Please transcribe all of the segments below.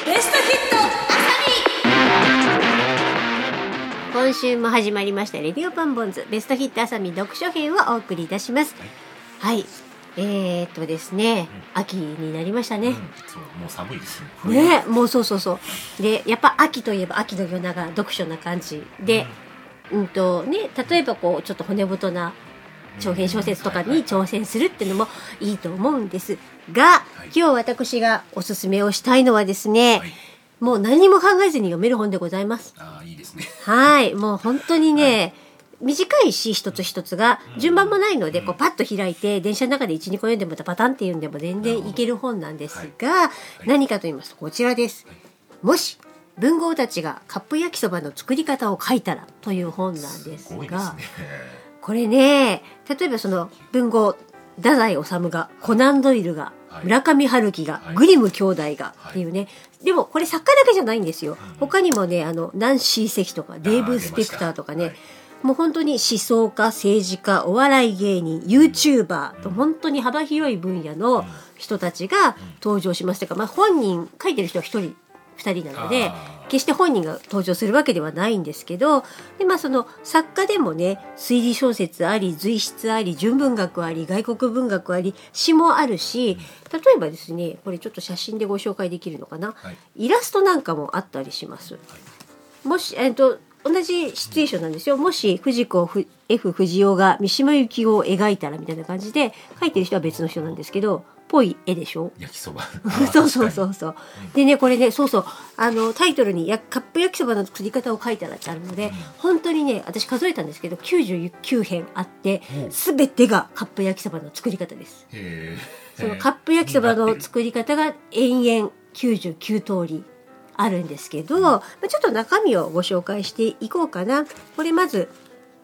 ベストヒットあさみ。今週も始まりましたレディオパンボンズベストヒットあさみ読書編をお送りいたします。はい、ですね、秋になりましたね。 そう、もう寒いですね。 ね、もうそうで、やっぱ秋といえば秋の夜長読書な感じで、ね、例えばこうちょっと骨太な長編小説とかに挑戦するっていうのもいいと思うんですが、今日私がおすすめをしたいのはですね、もう何も考えずに読める本でございます。 いいですね。 はい、もう本当にね、短いし一つ一つが順番もないので、こうパッと開いて電車の中で 1,2 個読んでもパタンって読んでも全然いける本なんですが、何かと言いますとこちらです。もし文豪たちがカップ焼きそばの作り方を書いたらという本なんですが、これね、例えばその文豪太宰治が、コナンドイルが、村上春樹が、グリム兄弟がっていうね、でもこれ作家だけじゃないんですよ。他にもね、ナンシー関とかデーブ・スペクターとかね、もう本当に思想家、政治家、お笑い芸人、YouTuber と本当に幅広い分野の人たちが登場します。というか、本人書いてる人は1人2人なので、決して本人が登場するわけではないんですけど、でその作家でもね、推理小説あり、随筆あり、純文学あり、外国文学あり、詩もあるし、例えばですね、これちょっと写真でご紹介できるのかな、イラストなんかもあったりします。もし同じシチュエーションなんですよ。もし藤子 F 不二雄が三島由紀夫を描いたらみたいな感じで、描いてる人は別の人なんですけど、ぽい絵でしょ。 焼きそばそうでね、これね、タイトルにカップ焼きそばの作り方を書いたらってあるので、本当にね、私数えたんですけど99編あって、全てがカップ焼きそばの作り方です。そのカップ焼きそばの作り方が延々99通りあるんですけど、ちょっと中身をご紹介していこうかな。これまず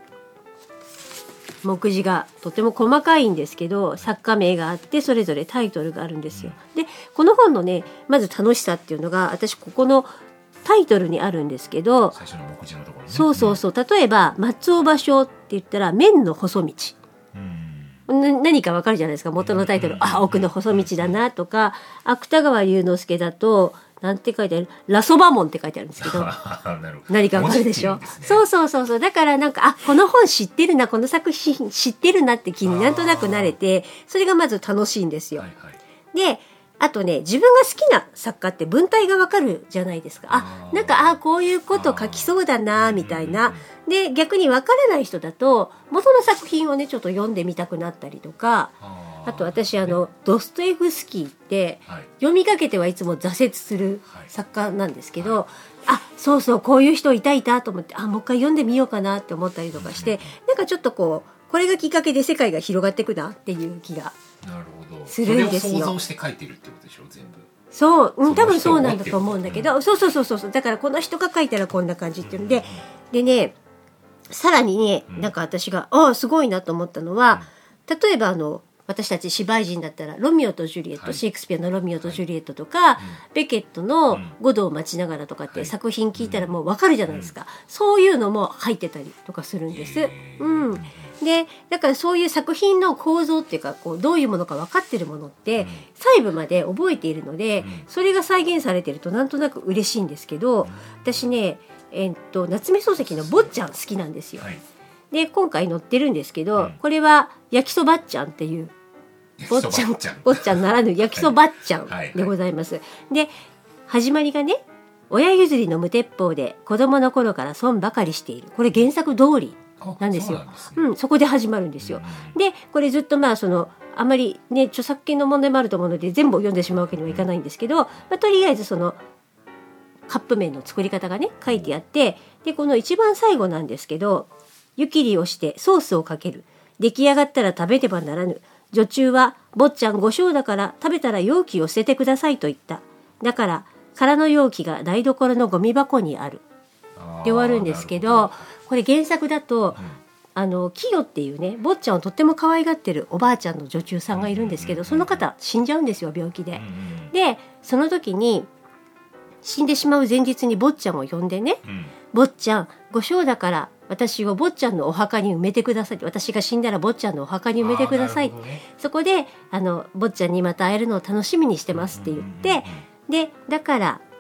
目次がとても細かいんですけど、作家名があってそれぞれタイトルがあるんですよ。でこの本のね、まず楽しさっていうのが、私ここのタイトルにあるんですけど、 最初の目次のところね。 そう例えば松尾芭蕉って言ったら麺の細道、何かわかるじゃないですか、元のタイトル。奥の細道だなとか、芥川龍之介だとなんて書いてある、ラソバモンって書いてあるんですけど何かわかるでしょ。そうだからなんか、この本知ってるな、この作品知ってるなって気になんとなく慣れて、それがまず楽しいんですよ。であとね、自分が好きな作家って文体がわかるじゃないですか。なんかこういうこと書きそうだなみたいな。で逆にわからない人だと元の作品をねちょっと読んでみたくなったりとか、あと私ドストエフスキーって読みかけてはいつも挫折する作家なんですけど、こういう人いたと思って、もう一回読んでみようかなって思ったりとかして、なんかちょっとこれがきっかけで世界が広がっていくなっていう気がするんですよ。 それを想像して書いてるってことでしょ、全部。 そう、多分そうなんだと思うんだけど、そうだからこの人が書いたらこんな感じっていうんで、でね、さらにね、なんか私がすごいなと思ったのは、例えば私たち芝居人だったらロミオとジュリエット、シェイクスピアのロミオとジュリエットとか、ベケットの五度を待ちながらとかって作品聞いたらもう分かるじゃないですか。そういうのも入ってたりとかするんです。でだからそういう作品の構造っていうか、どういうものか分かってるものって細部まで覚えているので、それが再現されてるとなんとなく嬉しいんですけど、私ね、夏目漱石の坊ちゃん好きなんですよ。で今回載ってるんですけど、これは焼きそばっちゃんっていう坊ちゃんならぬ焼きそばっちゃんでございます。で始まりがね、親譲りの無鉄砲で子供の頃から損ばかりしている、これ原作通りなんですよ。そこで始まるんですよ。でこれずっとあまりね著作権の問題もあると思うので全部を読んでしまうわけにはいかないんですけど、とりあえずそのカップ麺の作り方がね書いてあって、でこの一番最後なんですけど、湯切りをしてソースをかける、出来上がったら食べてはならぬ、女中は坊ちゃんご賞だから食べたら容器を捨ててくださいと言った。だから空の容器が台所のゴミ箱にあるで終わるんですけど、これ原作だと、キヨっていうね、坊ちゃんをとっても可愛がってるおばあちゃんの女中さんがいるんですけど、その方死んじゃうんですよ、病気で。でその時に死んでしまう前日に坊ちゃんを呼んでね、坊ちゃんご賞だから私を坊ちゃんのお墓に埋めてください、私が死んだら坊ちゃんのお墓に埋めてください、そこで坊ちゃんにまた会えるのを楽しみにしてますって言って、でだから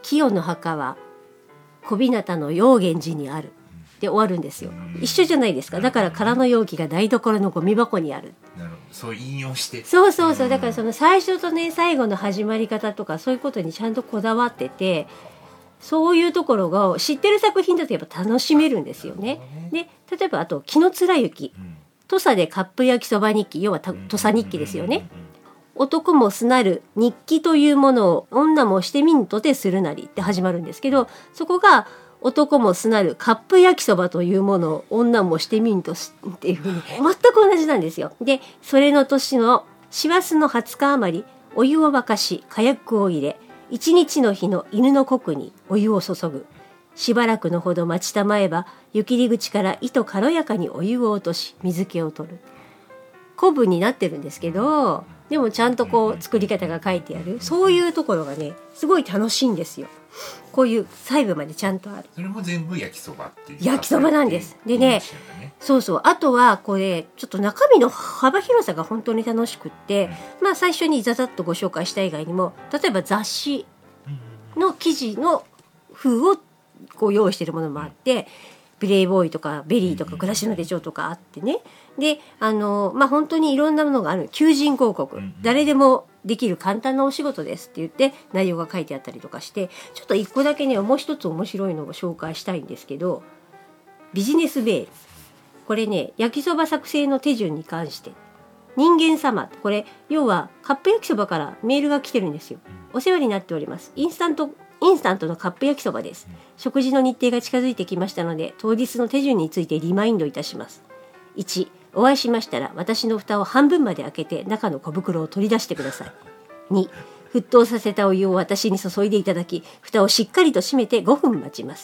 清の墓は小日向の陽源寺にあるで終わるんですよ。一緒じゃないですか。だから空の容器が台所のゴミ箱にある。 なるほど、そう引用して。 そうそうそう。だからその最初とね最後の始まり方とかそういうことにちゃんとこだわってて、そういうところが知ってる作品だとやっぱ楽しめるんですよね。で例えばあと紀貫之、土佐でカップ焼きそば日記、要は土佐日記ですよね。男もすなる日記というものを女もしてみんとてするなりって始まるんですけど、そこが男もすなるカップ焼きそばというものを女もしてみんとしっていうふうに全く同じなんですよ。でそれの年の師走の20日余り、お湯を沸かし火薬を入れ、一日の日の犬の国にお湯を注ぐ。しばらくのほど待ちたまえば、湯切り口から糸軽やかにお湯を落とし水気を取る。古文になってるんですけど、でもちゃんとこう作り方が書いてある、そういうところがねすごい楽しいんですよ。こういう細部までちゃんとある。 それも全部焼きそばっていう焼きそばなんです。でね、そうそう、あとはこれちょっと中身の幅広さが本当に楽しくって、まあ最初にざざっとご紹介した以外にも、例えば雑誌の記事の風をこう用意しているものもあって、プレイボーイとかベリーとか暮らしの手帳とかあってね。でまあ本当にいろんなものがある。求人広告、誰でもできる簡単なお仕事ですって言って内容が書いてあったりとかして、ちょっと一個だけねもう一つ面白いのを紹介したいんですけど、ビジネスメール、これね焼きそば作成の手順に関して、人間様、これ要はカップ焼きそばからメールが来てるんですよ。お世話になっております、インスタントのカップ焼きそばです。食事の日程が近づいてきましたので、当日の手順についてリマインドいたします。1、お会いしましたら私の蓋を半分まで開けて中の小袋を取り出してください。2、沸騰させたお湯を私に注いでいただき、蓋をしっかりと閉めて5分待ちます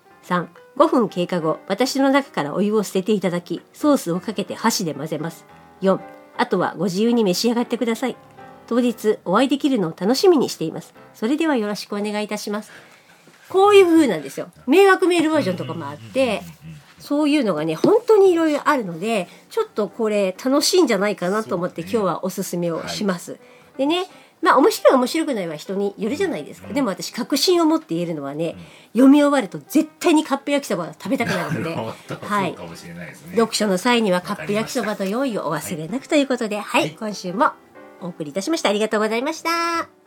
。3、5分経過後、私の中からお湯を捨てていただき、ソースをかけて箸で混ぜます。4、あとはご自由に召し上がってください。当日お会いできるのを楽しみにしています。それではよろしくお願いいたします。こういう風なんですよ。迷惑メールバージョンとかもあって、そういうのがね本当にいろいろあるので、ちょっとこれ楽しいんじゃないかなと思って今日はおすすめをします。でね、まあ面白い面白くないは人によるじゃないですか。でも私確信を持って言えるのはね、読み終わると絶対にカップ焼きそばが食べたくなるので、はい、読書の際にはカップ焼きそばの用意をお忘れなくということで、はい、今週もお送りいたしました。ありがとうございました。